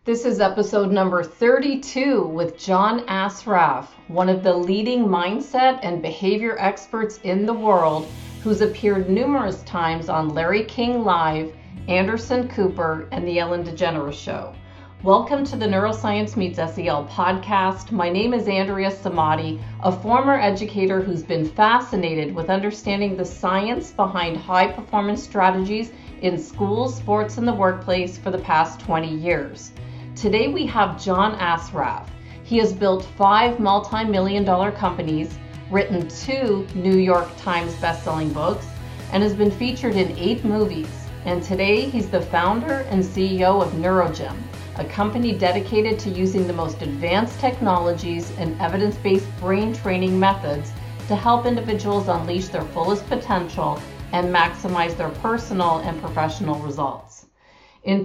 This is episode number 32 with John Assaraf, one of the leading mindset and behavior experts in the world, who's appeared numerous times on Larry King Live, Anderson Cooper, and The Ellen DeGeneres Show. Welcome to the Neuroscience Meets SEL podcast. My name is Andrea Samadi, a former educator who's been fascinated with understanding the science behind high-performance strategies in schools, sports, and the workplace for the past 20 years. Today we have John Assaraf. He has built 5 multi-million-dollar companies, written 2 New York Times bestselling books, and has been featured in 8 movies. And today he's the founder and CEO of NeuroGym, a company dedicated to using the most advanced technologies and evidence-based brain training methods to help individuals unleash their fullest potential and maximize their personal and professional results. In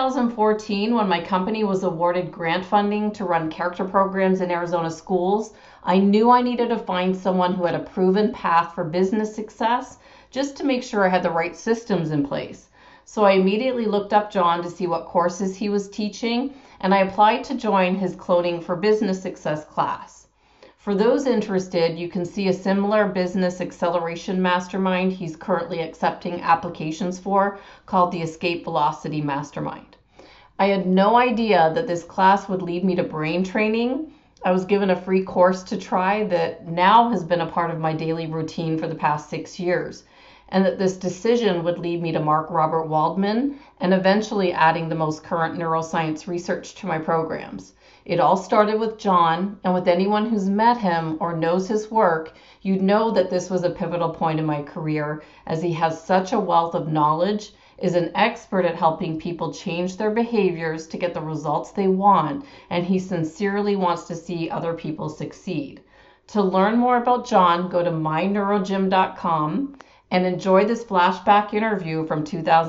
2014, when my company was awarded grant funding to run character programs in Arizona schools, I knew I needed to find someone who had a proven path for business success just to make sure I had the right systems in place. So I immediately looked up John to see what courses he was teaching, and I applied to join his Cloning for Business Success class. For those interested, you can see a similar business acceleration mastermind he's currently accepting applications for, called the Escape Velocity Mastermind. I had no idea that this class would lead me to brain training. I was given a free course to try that now has been a part of my daily routine for the past 6 years, and that this decision would lead me to Mark Robert Waldman and eventually adding the most current neuroscience research to my programs. It all started with John, and with anyone who's met him or knows his work, you'd know that this was a pivotal point in my career, as he has such a wealth of knowledge, is an expert at helping people change their behaviors to get the results they want, and he sincerely wants to see other people succeed. To learn more about John, go to myneurogym.com and enjoy this flashback interview from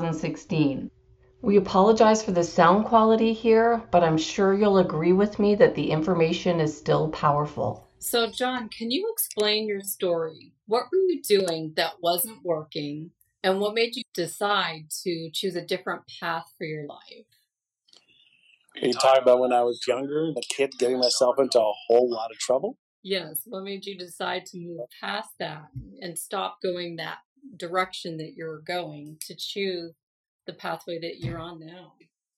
2016. We apologize for the sound quality here, but I'm sure you'll agree with me that the information is still powerful. So, John, can you explain your story? What were you doing that wasn't working, and what made you decide to choose a different path for your life? Are you talking about when I was younger, a kid getting myself into a whole lot of trouble? Yes. What made you decide to move past that and stop going that direction that you're going to choose the pathway that you're on now?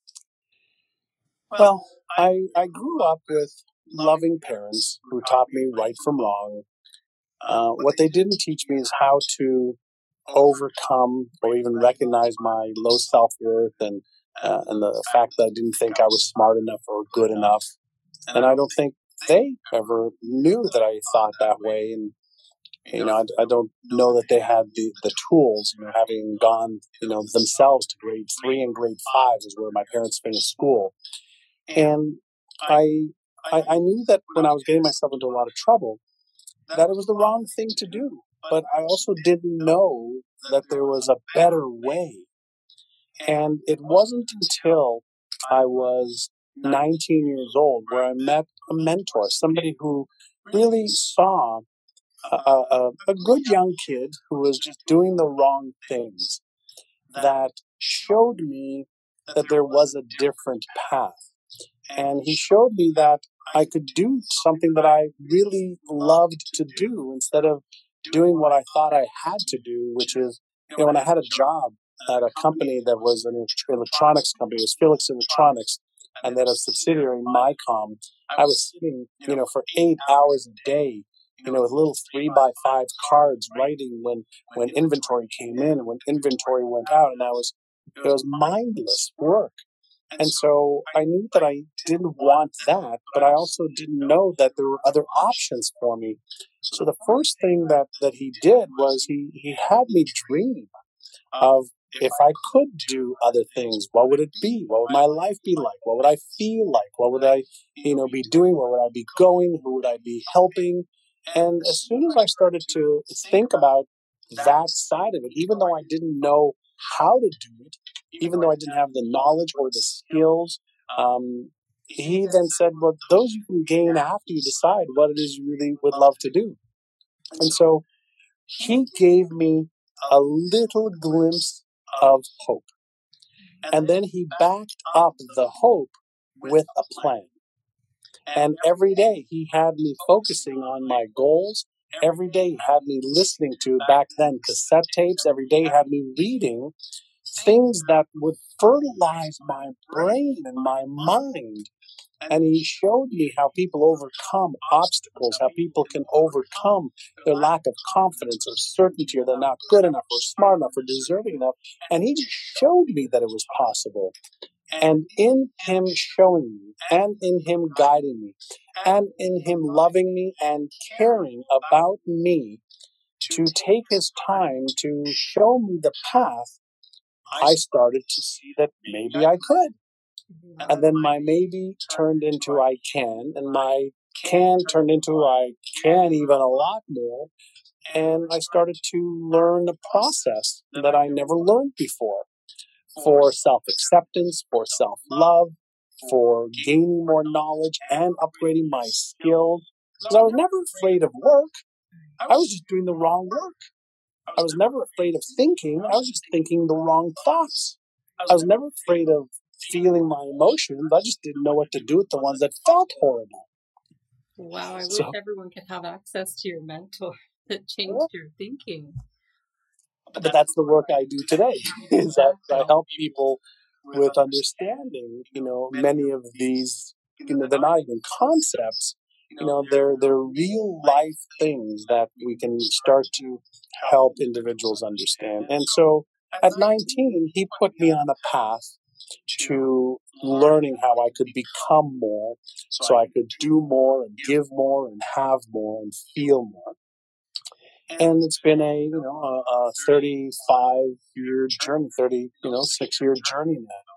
Well, I grew up with loving parents who taught me right from wrong. What they didn't teach me is how to overcome or even recognize my low self-worth and the fact that I didn't think I was smart enough or good enough. And I don't think they ever knew that I thought that way. And I don't know that they had the tools, having gone, themselves to grade 3 and grade 5 is where my parents finished school. And I, I knew that when I was getting myself into a lot of trouble, that it was the wrong thing to do. But I also didn't know that there was a better way. And it wasn't until I was 19 years old where I met a mentor, somebody who really saw a good young kid who was just doing the wrong things, that showed me that there was a different path. And he showed me that I could do something that I really loved to do instead of doing what I thought I had to do, which is, when I had a job at a company that was an electronics company, it was Felix Electronics, and then a subsidiary, MyCom, I was sitting, for 8 hours a day, with little 3x5 cards writing when inventory came in and when inventory went out, and it was mindless work. And so I knew that I didn't want that, but I also didn't know that there were other options for me. So the first thing that he did was he had me dream of, if I could do other things, what would it be? What would my life be like? What would I feel like? What would I, be doing? Where would I be going? Who would I be helping? And as soon as I started to think about that side of it, even though I didn't know how to do it, even though I didn't have the knowledge or the skills, he then said, well, those you can gain after you decide what it is you really would love to do. And so he gave me a little glimpse of hope. And then he backed up the hope with a plan. And every day he had me focusing on my goals. Every day he had me listening to, back then, cassette tapes. Every day he had me reading things that would fertilize my brain and my mind. And he showed me how people overcome obstacles, how people can overcome their lack of confidence or certainty, or they're not good enough or smart enough or deserving enough. And he just showed me that it was possible. And in him showing me, and in him guiding me, and in him loving me and caring about me, to take his time to show me the path, I started to see that maybe I could. And then my maybe turned into I can, and my can turned into I can even a lot more. And I started to learn a process that I never learned before, for self acceptance, for self love, for gaining more knowledge and upgrading my skills. Because I was never afraid of work. I was just doing the wrong work. I was never afraid of thinking. I was just thinking the wrong thoughts. I was never afraid of feeling my emotions. I just didn't know what to do with the ones that felt horrible. Wow, I wish everyone could have access to your mentor that changed your thinking. But that's the work I do today, is that I help people with understanding, many of these, they're not even concepts, they're real life things that we can start to help individuals understand. And so at 19, he put me on a path to learning how I could become more, so I could do more and give more and have more and feel more. And it's been a 35-year journey, 6-year journey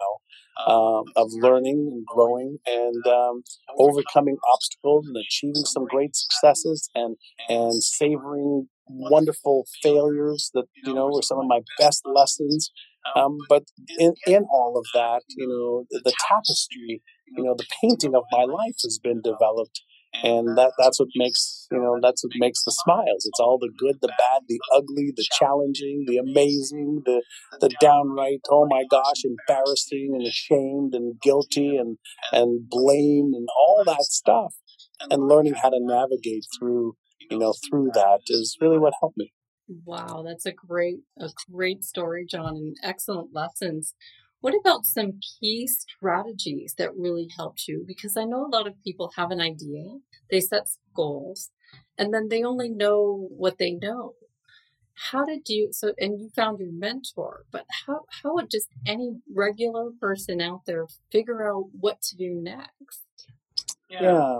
now, of learning and growing and overcoming obstacles and achieving some great successes and savoring wonderful failures that, were some of my best lessons. But in all of that, the tapestry, the painting of my life has been developed. And that's what makes the smiles. It's all the good, the bad, the ugly, the challenging, the amazing, the downright, oh my gosh, embarrassing and ashamed and guilty and blame and all that stuff. And learning how to navigate through that is really what helped me. Wow, that's a great story, John, and excellent lessons. What about some key strategies that really helped you? Because I know a lot of people have an idea, they set goals, and then they only know what they know. How did you, and you found your mentor, but how would just any regular person out there figure out what to do next? Yeah,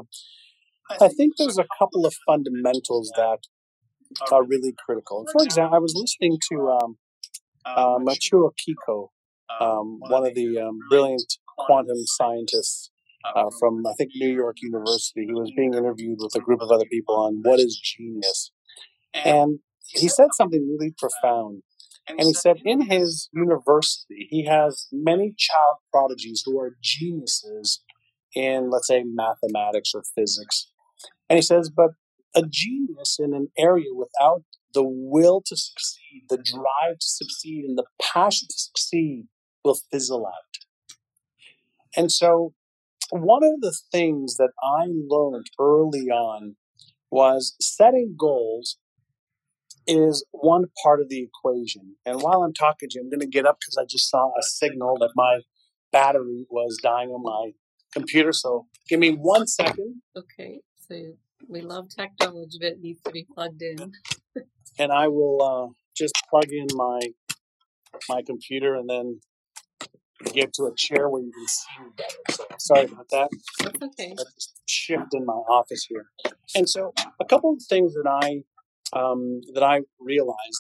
I think there's a couple of fundamentals that are really critical. For example, I was listening to Michio Kaku, one of the brilliant quantum scientists from, I think, New York University. He was being interviewed with a group of other people on what is genius. And he said something really profound. And he said in his university, he has many child prodigies who are geniuses in, let's say, mathematics or physics. And he says, but a genius in an area without the will to succeed, the drive to succeed, and the passion to succeed will fizzle out. And so one of the things that I learned early on was setting goals is one part of the equation. And while I'm talking to you, I'm going to get up because I just saw a signal that my battery was dying on my computer. So give me 1 second. Okay. So we love technology, but it needs to be plugged in. And I will just plug in my computer and then get to a chair where you can see me better. So sorry about that. That's okay. Let's shift in my office here. And so a couple of things that I realized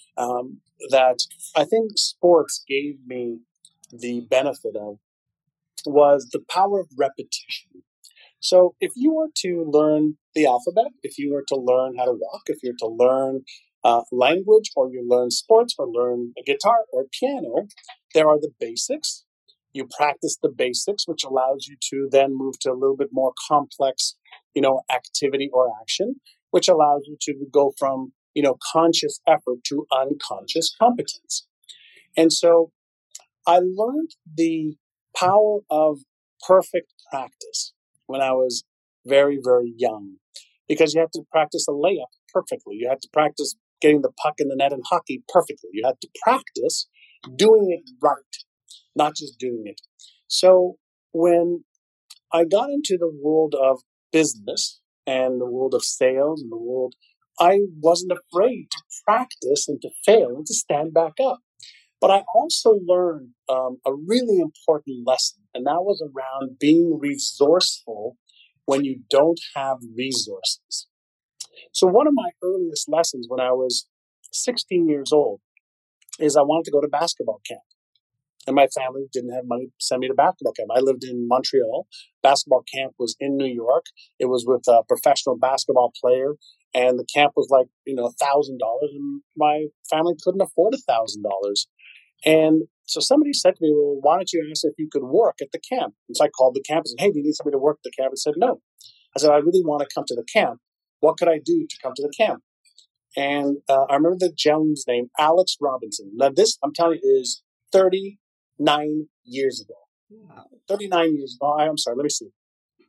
that I think sports gave me the benefit of was the power of repetition. So if you were to learn the alphabet, if you were to learn how to walk, if you were to learn language, or you learn sports, or learn a guitar or piano, there are the basics. You practice the basics, which allows you to then move to a little bit more complex, activity or action, which allows you to go from, conscious effort to unconscious competence. And so I learned the power of perfect practice when I was very, very young, because you have to practice a layup perfectly. You have to practice getting the puck in the net in hockey perfectly. You have to practice doing it right, not just doing it. So when I got into the world of business and the world of sales and the world, I wasn't afraid to practice and to fail and to stand back up. But I also learned a really important lesson, and that was around being resourceful when you don't have resources. So, one of my earliest lessons when I was 16 years old is I wanted to go to basketball camp. And my family didn't have money to send me to basketball camp. I lived in Montreal. Basketball camp was in New York. It was with a professional basketball player, and the camp was like $1,000, and my family couldn't afford $1,000. And so somebody said to me, "Well, why don't you ask if you could work at the camp?" And so I called the camp and said, "Hey, do you need somebody to work at the camp?" And said, "No." I said, "I really want to come to the camp. What could I do to come to the camp?" And I remember the gentleman's name, Alex Robinson. Now, this, I'm telling you, is 39 years ago. Wow. 39 years ago. I'm sorry, let me see.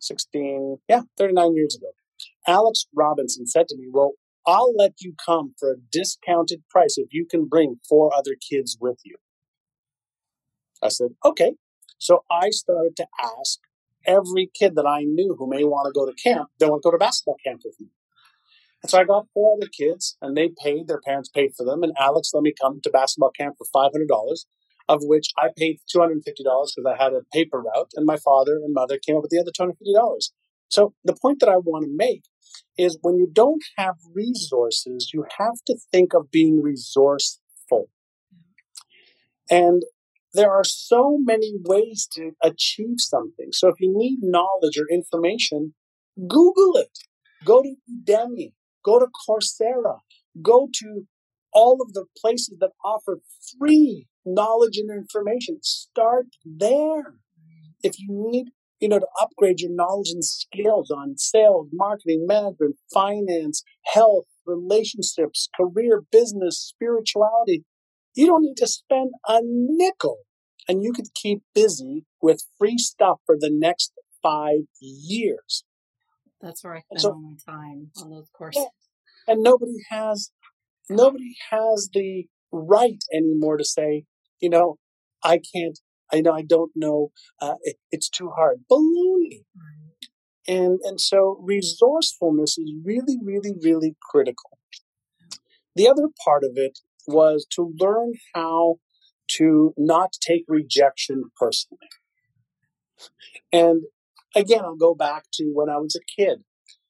39 years ago. Alex Robinson said to me, "Well, I'll let you come for a discounted price if you can bring 4 other kids with you." I said, "Okay." So I started to ask every kid that I knew who may want to go to camp, they want to go to basketball camp with me. And so I got 4 other kids, and they paid, their parents paid for them, and Alex let me come to basketball camp for $500, of which I paid $250 because I had a paper route, and my father and mother came up with the other $250. So the point that I want to make is when you don't have resources, you have to think of being resourceful. And there are so many ways to achieve something. So if you need knowledge or information, Google it. Go to Udemy. Go to Coursera. Go to all of the places that offer free knowledge and information. Start there. If you need, to upgrade your knowledge and skills on sales, marketing, management, finance, health, relationships, career, business, spirituality, you don't need to spend a nickel, and you could keep busy with free stuff for the next 5 years. That's where I And spend so, all my time on those courses. and nobody has the right anymore to say, I can't, I don't know, it's too hard. Baloney. And so resourcefulness is really, really, really critical. The other part of it was to learn how to not take rejection personally. And again, I'll go back to when I was a kid.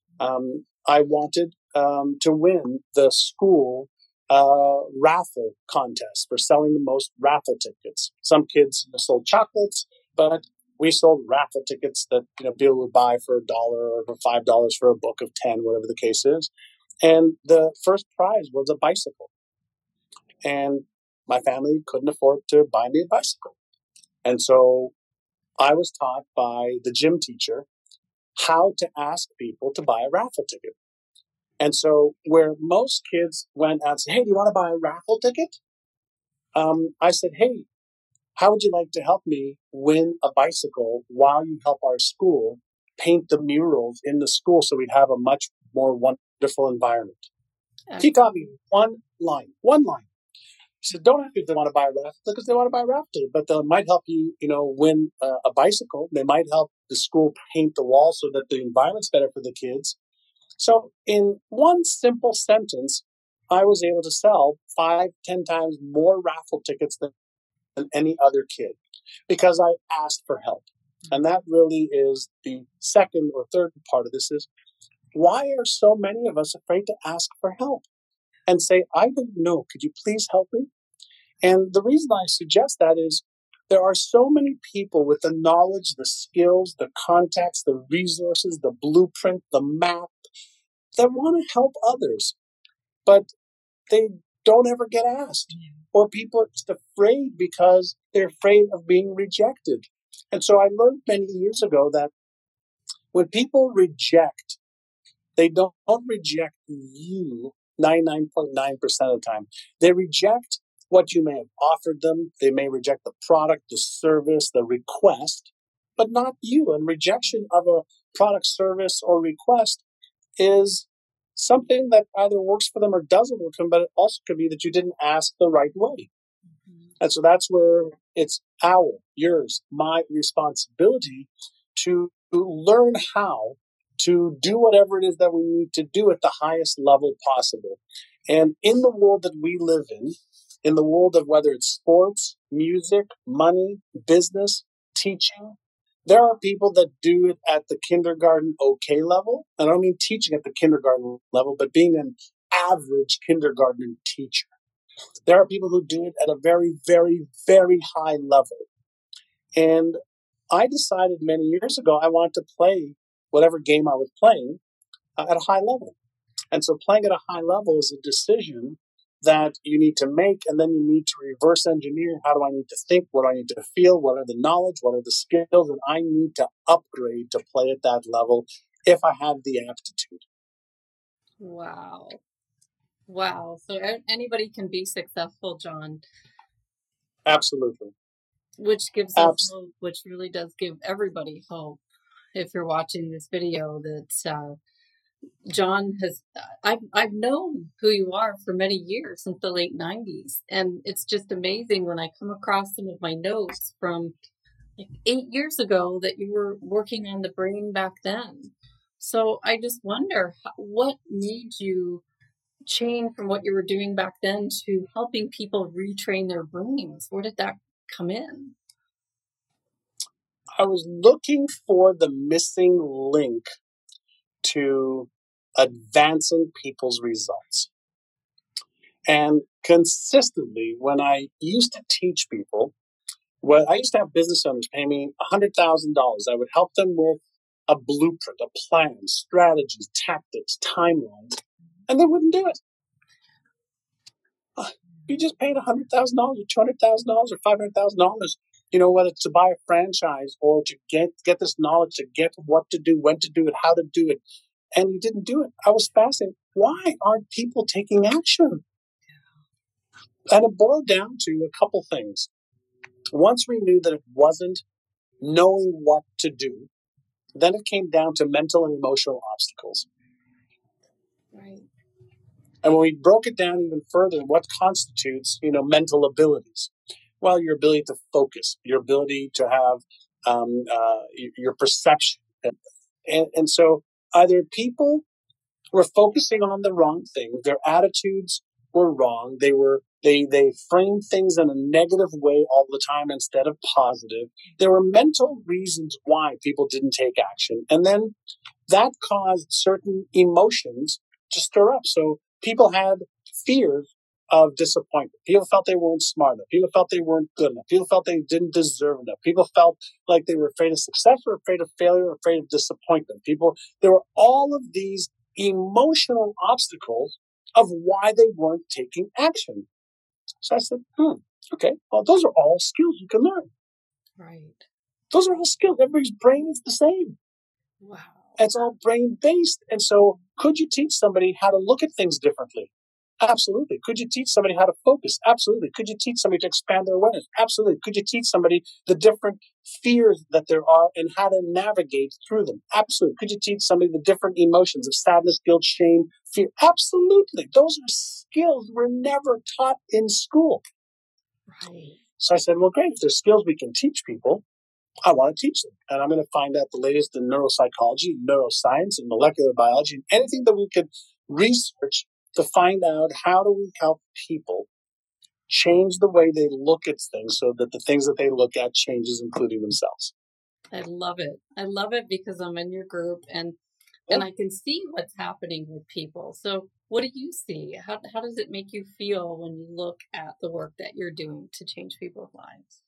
I wanted to win the school raffle contest for selling the most raffle tickets. Some kids sold chocolates, but we sold raffle tickets that people would buy for $1 or for $5 for a book of 10, whatever the case is. And the first prize was a bicycle. And my family couldn't afford to buy me a bicycle. And so I was taught by the gym teacher how to ask people to buy a raffle ticket. And so where most kids went and said, "Hey, do you want to buy a raffle ticket?" I said, "Hey, how would you like to help me win a bicycle while you help our school paint the murals in the school so we'd have a much more wonderful environment?" He taught me one line. He said, "Don't ask if they want to buy a raffle ticket because they want to buy a raffle ticket, but they might help you, win a bicycle. They might help the school paint the wall so that the environment's better for the kids." So in one simple sentence, I was able to sell 5, 10 times more raffle tickets than any other kid because I asked for help. And that really is the second or third part of this is why are so many of us afraid to ask for help and say, "I don't know, could you please help me?" And the reason I suggest that is there are so many people with the knowledge, the skills, the contacts, the resources, the blueprint, the map that want to help others, but they don't ever get asked. Or people are just afraid because they're afraid of being rejected. And so I learned many years ago that when people reject, they don't reject you 99.9% of the time. They reject what you may have offered them. They may reject the product, the service, the request, but not you. And rejection of a product, service, or request is something that either works for them or doesn't work for them, but it also could be that you didn't ask the right way. And so that's where it's yours, my responsibility to learn how to do whatever it is that we need to do at the highest level possible. And in the world that we live in the world of whether it's sports, music, money, business, teaching, there are people that do it at the kindergarten okay level. And I don't mean teaching at the kindergarten level, but being an average kindergarten teacher. There are people who do it at a very, very, very high level. And I decided many years ago I wanted to play whatever game I was playing at a high level. And so playing at a high level is a decision that you need to make, and then you need to reverse engineer. How do I need to think? What do I need to feel? What are the knowledge? What are the skills that I need to upgrade to play at that level if I have the aptitude? Wow. Wow. So anybody can be successful, John. Absolutely. Which gives us hope, which really does give everybody hope. If you're watching this video, that John has, I've known who you are for many years, since the late 90s. And it's just amazing when I come across some of my notes from like 8 years ago that you were working on the brain back then. So I just wonder, what made you change from what you were doing back then to helping people retrain their brains? Where did that come in? I was looking for the missing link to advancing people's results. And consistently, when I used to teach people, I used to have business owners pay me $100,000. I would help them with a blueprint, a plan, strategies, tactics, timelines, and they wouldn't do it. You just paid $100,000 or $200,000 or $500,000, whether it's to buy a franchise or to get this knowledge, to get what to do, when to do it, how to do it, and you didn't do it. I was fascinated. Why aren't people taking action? And it boiled down to a couple things. Once we knew that it wasn't knowing what to do, then it came down to mental and emotional obstacles. Right. And when we broke it down even further, what constitutes, mental abilities? Well, your ability to focus, your ability to have your perception. And so either people were focusing on the wrong thing, their attitudes were wrong, they framed things in a negative way all the time instead of positive. There were mental reasons why people didn't take action. And then that caused certain emotions to stir up. So people had fears of disappointment. People felt they weren't smart enough. People felt they weren't good enough. People felt they didn't deserve enough. People felt like they were afraid of success or afraid of failure or afraid of disappointment. There were all of these emotional obstacles of why they weren't taking action. So I said, okay, well, those are all skills you can learn. Right. Those are all skills. Everybody's brain is the same. Wow. It's all brain-based. And so could you teach somebody how to look at things differently? Absolutely. Could you teach somebody how to focus? Absolutely. Could you teach somebody to expand their awareness? Absolutely. Could you teach somebody the different fears that there are and how to navigate through them? Absolutely. Could you teach somebody the different emotions of sadness, guilt, shame, fear? Absolutely. Those are skills we're never taught in school. Right. So I said, well, great. If there's skills we can teach people, I want to teach them. And I'm going to find out the latest in neuropsychology, neuroscience, and molecular biology, and anything that we could research to find out how do we help people change the way they look at things so that the things that they look at changes, including themselves. I love it. I love it because I'm in your group and I can see what's happening with people. So what do you see? How does it make you feel when you look at the work that you're doing to change people's lives?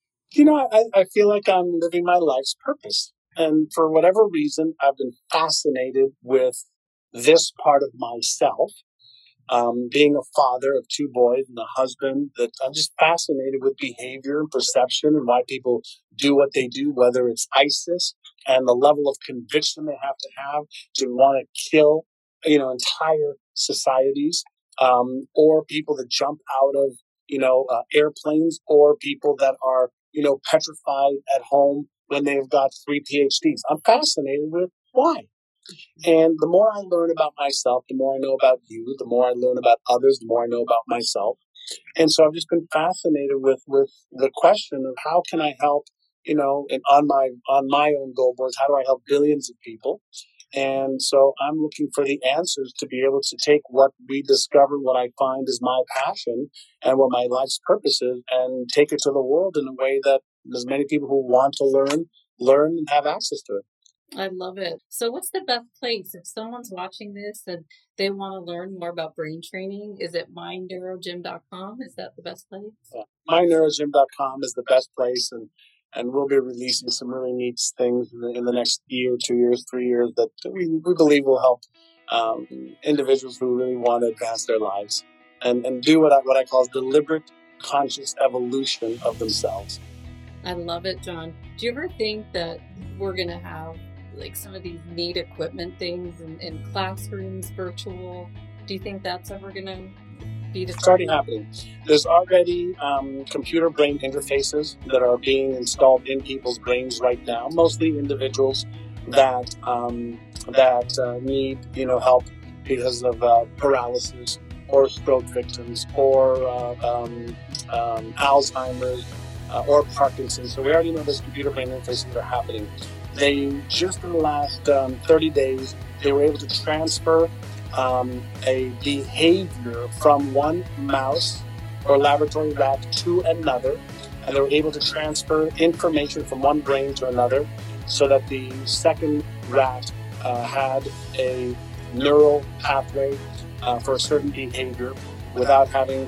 I feel like I'm living my life's purpose. And for whatever reason, I've been fascinated with this part of myself. Being a father of 2 boys and a husband, that I'm just fascinated with behavior and perception and why people do what they do, whether it's ISIS and the level of conviction they have to want to kill, entire societies, or people that jump out of, airplanes, or people that are, petrified at home when they've got 3 PhDs. I'm fascinated with why. And the more I learn about myself, the more I know about you, the more I learn about others, the more I know about myself. And so I've just been fascinated with the question of how can I help, and on my own goal boards, how do I help billions of people? And so I'm looking for the answers to be able to take what we discover, what I find is my passion and what my life's purpose is, and take it to the world in a way that as many people who want to learn and have access to it. I love it. So what's the best place if someone's watching this and they want to learn more about brain training? Is it myneurogym.com? Is that the best place? Yeah. Myneurogym.com is the best place, and we'll be releasing some really neat things in the next year, 2 years, 3 years that we believe will help individuals who really want to advance their lives and do what I call deliberate, conscious evolution of themselves. I love it, John. Do you ever think that we're going to have like some of these neat equipment things in classrooms, virtual? Do you think that's ever going to be It's already happening. There's already computer brain interfaces that are being installed in people's brains right now, mostly individuals that need help because of paralysis or stroke victims or Alzheimer's or Parkinson's. So we already know those computer brain interfaces are happening. They just in the last 30 days, they were able to transfer a behavior from one mouse or laboratory rat to another, and they were able to transfer information from one brain to another so that the second rat had a neural pathway for a certain behavior without having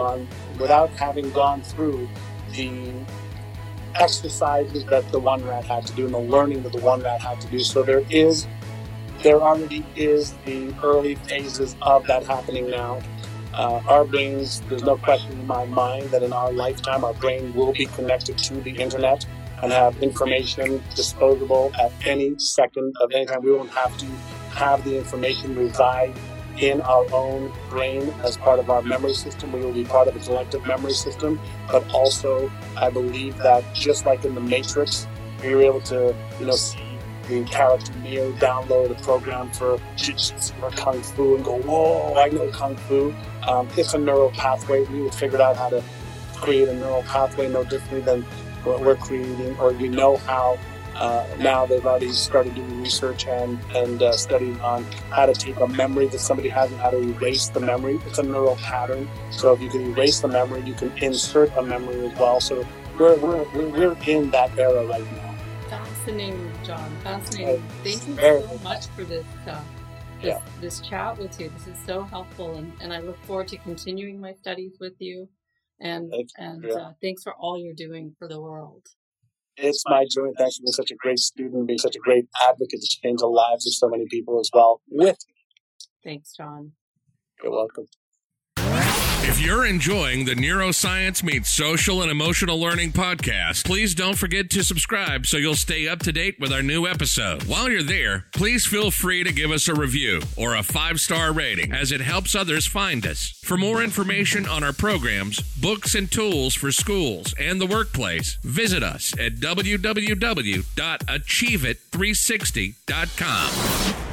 gone through the exercises that the one rat had to do and the learning that the one rat had to do. So there already is the early phases of that happening now. Our brains, there's no question in my mind that in our lifetime, our brain will be connected to the internet and have information disposable at any second of any time. We won't have to have the information reside in our own brain as part of our memory system. We will be part of a collective memory system. But also, I believe that just like in the Matrix, we were able to, see the character Neo download a program for jiu-jitsu or kung fu and go, whoa, I know kung fu. It's a neural pathway. We would figure out how to create a neural pathway no differently than what we're creating, or we know how. Now they've already started doing research and studying on how to take a memory that somebody has and how to erase the memory. It's a neural pattern. So if you can erase the memory, you can insert a memory as well. So we're in that era right now. Fascinating, John. Fascinating. Thank you so much for this chat with you. This is so helpful, and I look forward to continuing my studies with you. And thanks for all you're doing for the world. It's my joy. Thanks for being such a great student, being such a great advocate to change the lives of so many people as well with me. Thanks, John. You're welcome. If you're enjoying the Neuroscience Meets Social and Emotional Learning podcast, please don't forget to subscribe so you'll stay up to date with our new episode. While you're there, please feel free to give us a review or a 5-star rating, as it helps others find us. For more information on our programs, books, and tools for schools and the workplace, visit us at www.achieveit360.com.